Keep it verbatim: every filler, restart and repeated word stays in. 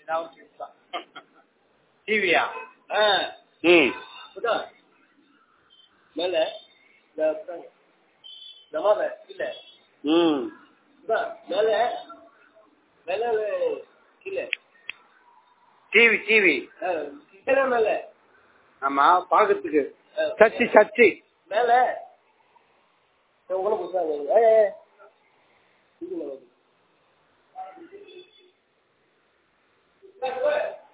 டிவியா? ம் மேல ஜமால இல்ல ம் மேல மேல கீழே டிவி டிவி மேல ஆமா பாக்கிறதுக்கு சச்சி சச்சி மேல உங்களை புதுசாக ஏ